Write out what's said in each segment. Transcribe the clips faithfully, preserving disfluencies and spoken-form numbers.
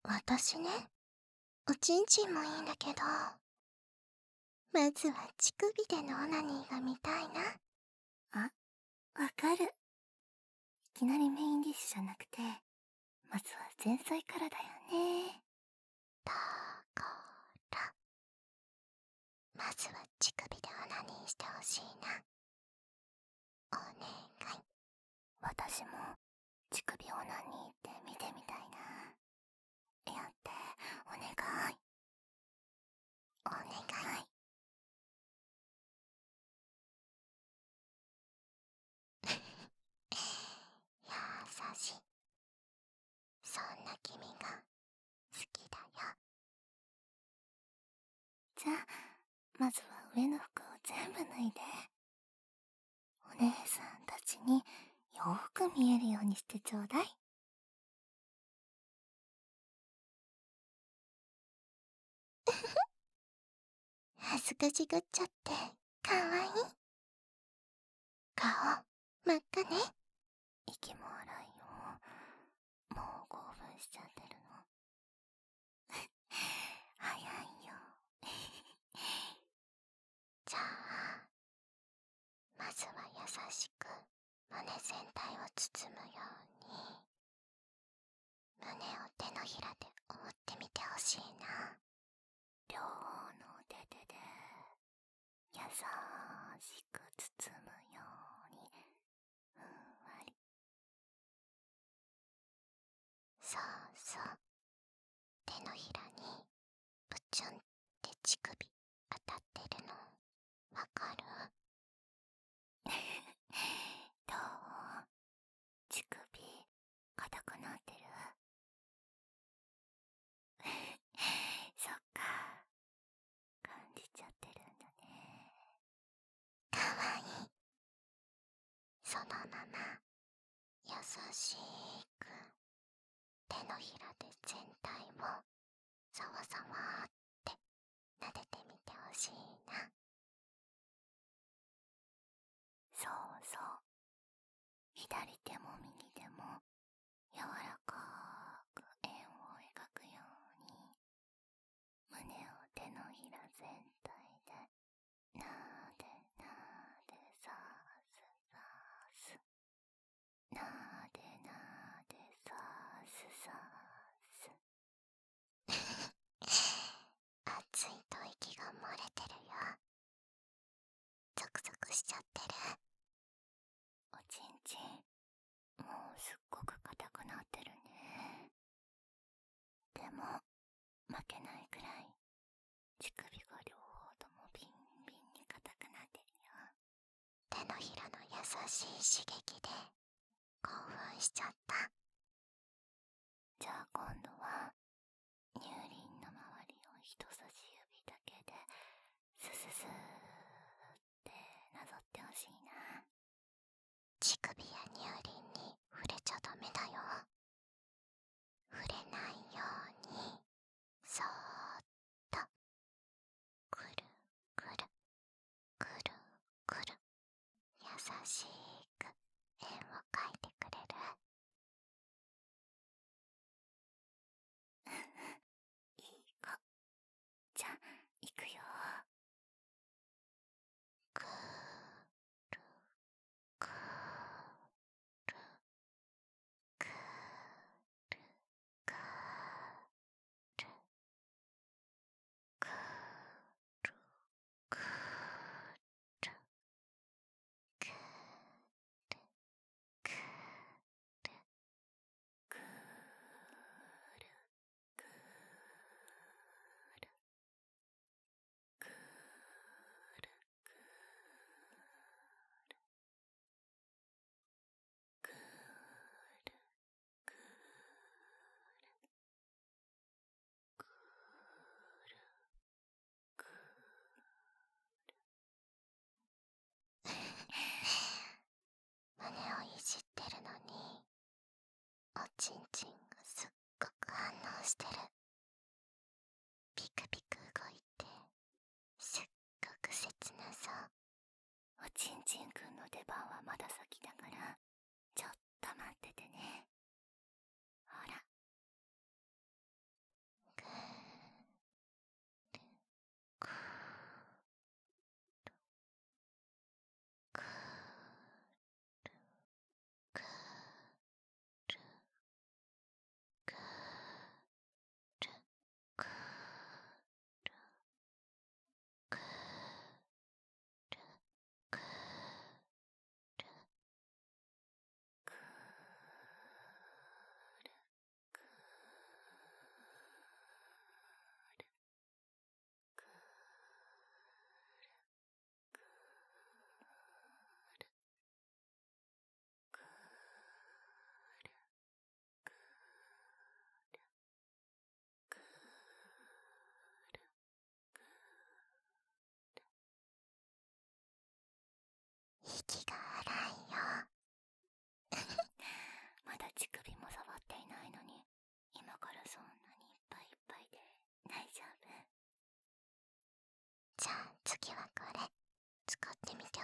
私ね、おちんちんもいいんだけど、まずは乳首でのオナニーが見たいな。 あ、わかる。いきなりメインディッシュじゃなくて、まずは前菜からだよね。 だから、まずは乳首でオナニーしてほしいな。お願い。 私も乳首オナニーって見てみたいな。やって、お願い。 お願い。優しい。そんな君が好きだよ。 じゃあ、まずは上の服を全部脱いで。お姉さんたちによーく見えるようにしてちょうだい。 恥ずかしがっちゃってかわいい。顔真っ赤ね。 息も荒いよ。もう興奮しちゃってるの。早いよ。 じゃあ、まずは優しく胸全体を包むように、胸を手のひらで覆ってみてほしいな。 両方の手でで優しく包むようにふんわり。 そうそう。手のひらにプチュンって乳首当たってるのわかる？ どう？乳首硬くなってる？そっか、感じちゃってるんだね。 かわいい。そのまま優しく手のひらで全体をさわさわって撫でてみてほしいな。 そうそう、左手も右手も柔らかく円を描くように胸を手のひら全体でなでなでさすさす、なでなでさすさす。 熱い吐息が漏れてるよ。ゾクゾクしちゃってる。 おちんちん、もうすっごく硬くなってるね。でも負けないくらい乳首が両方ともビンビンに硬くなってるよ。 手のひらの優しい刺激で興奮しちゃった。 じゃあ今度は乳輪の周りを人差し指だけでスススーってなぞってほしいな。 乳首や乳輪に触れちゃダメだよ。触れないようにそーっとくるくるくるくる優しく円を描いてくれる？ いい子。じゃあいくよ。 くるくるくるくるくるくるくるくるくーるくーるくーるくーるくーるくーるくーるくーる。 胸をいじってるのにおちんちんがすっごく反応してる。ピクピク動いてすっごく切なそう。 おちんちんくんの出番はまだ先だからちょっと待っててね。ほら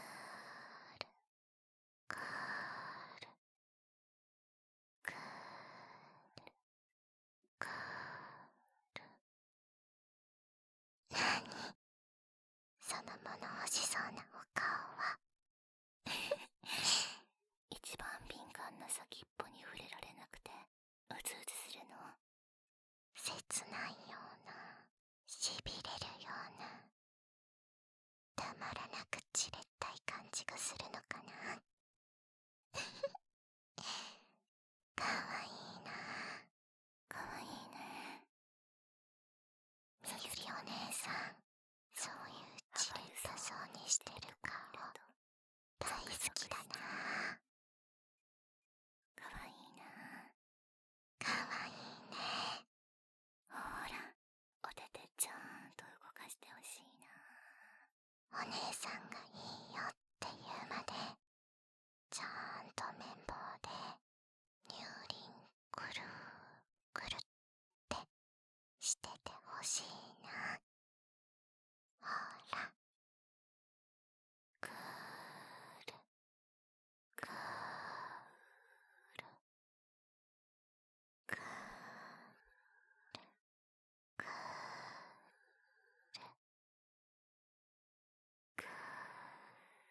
くるくるくる。なにその物欲しそうなお顔は。 一番敏感な先っぽに触れられなくてうずうずするの。 切ないような、しびれるような、たまらなくじれったい感じがするのかな。かわいいな。 かわいいね。 みゆりお姉さん、そういうじれったそうにしてる顔大好きだな。 かわいいな。 かわいいね。 ほら、お手手ちゃんと動かしてほしいな。 お姉さんがいいよって言うまで、ちゃんと綿棒で乳輪くるくるってしててほしいな。ほら、くるくるくるくるくる。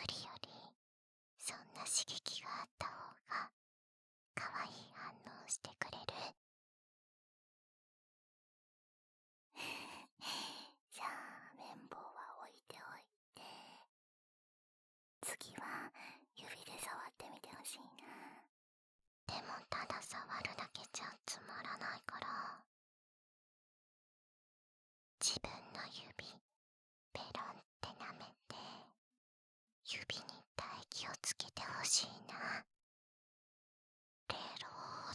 次は指で触ってみてほしいな。 でもただ触るだけじゃつまらないから、自分の指ペロンって舐めて指に唾液をつけてほしいな。ペローって。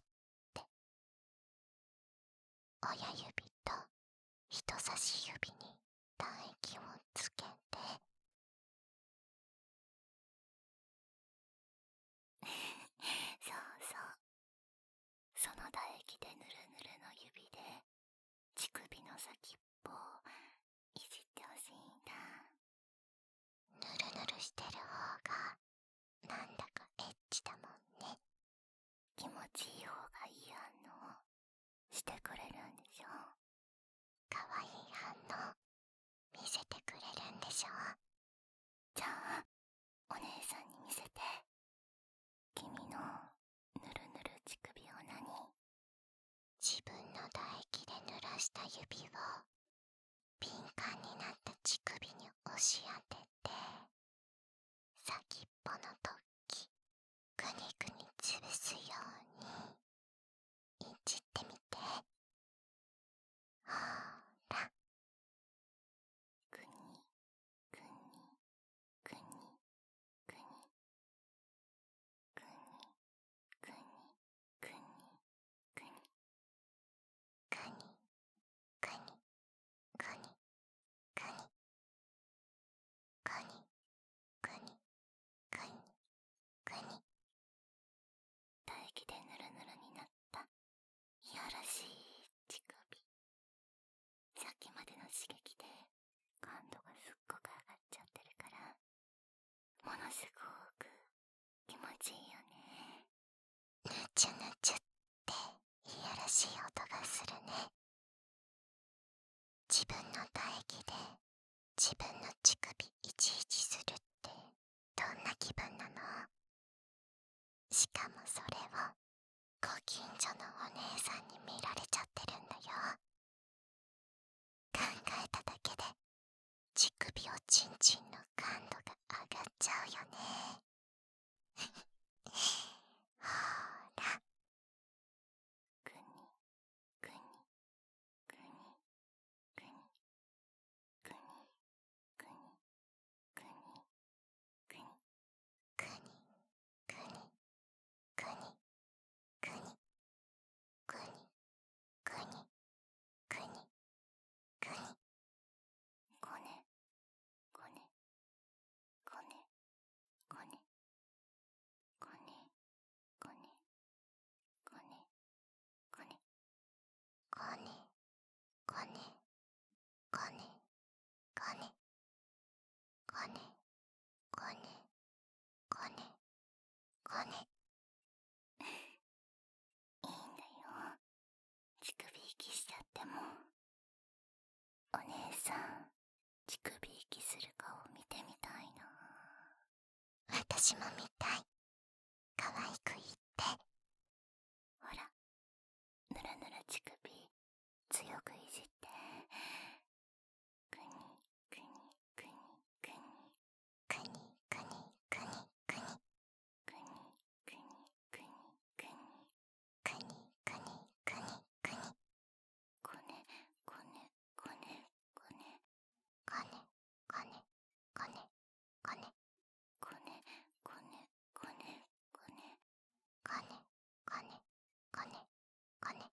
親指と人差し指に唾液をつけてそうそう。その唾液でぬるぬるの指で乳首の先っぽをいじってほしいんだ。 ぬるぬるしてる方がなんだかエッチだもんね。 気持ちいい方がいい反応してくれるんでしょ。 かわいい反応見せてくれるんでしょ。 じゃあお姉さんに見せて。君のぬるぬる乳首を何？ 自分の唾液で濡らした指を敏感になった乳首に押し当てて、先っぽの突起くにくに潰すようにいじってみて。ほーら。 くにくにくにくにくにくにくにくにくにくにくにくにくにくにくにくにくにくにくに。 唾液でぬるぬるになったいやらしい乳首。さっきまでの刺激で感度がすっごく上がっちゃってるから、ものすごく気持ちいいよね。 ぬちゅぬちゅっていやらしい音がするね。自分の唾液で自分の乳首いちいちするってどんな気分なの？しかもそれをご近所のお姉さんに見られちゃってるんだよ。考えただけで乳首おちんちんの感度が上がっちゃうよね。ほーら。 くにくにくにくにくにくにくにくにくにくにくにくにくにくにくにくにくにくに。 こねこねこねこねこねこねこねこねこねこねこねこねこねこねこねこねこね。 いいんだよ。乳首息しちゃっても。お姉さん、乳首息する顔見てみたいな。 私も見たい。可愛く言って。 ほら、ぬるぬる乳首強くいじって。くにくにくにくにくにくにくにくにくにくにくにくにくにくにくにくに。 こねこねこねこねこねこねこねこねこねこねこねこねこねこねこねこね。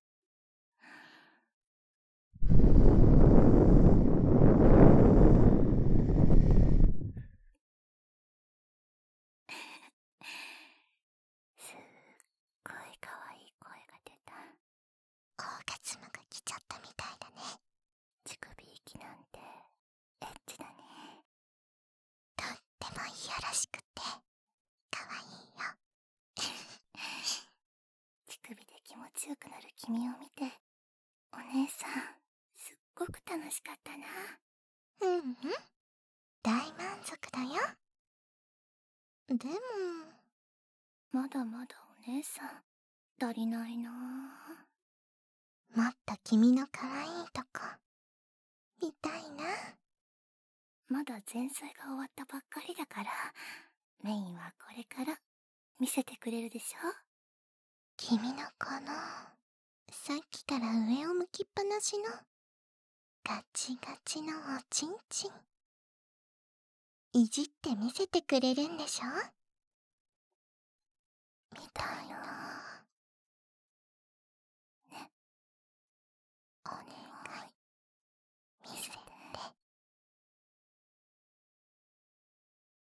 すっごいかわいい声が出た。 オーガズムが来ちゃったみたいだね。 乳首息なんてエッチだね。 とってもいやらしくてかわいいよ。 乳首で気持ちよくなる君を見て、お姉さんすっごく楽しかったな。 うんうん、大満足だよ。でもまだまだお姉さん足りないな。 もっと君の可愛いとこ見たいな。 まだ前菜が終わったばっかりだから、 メインはこれから見せてくれるでしょ。 君のこのさっきから上を向きっぱなしのガチガチのおちんちん、いじって見せてくれるんでしょ。 見たいな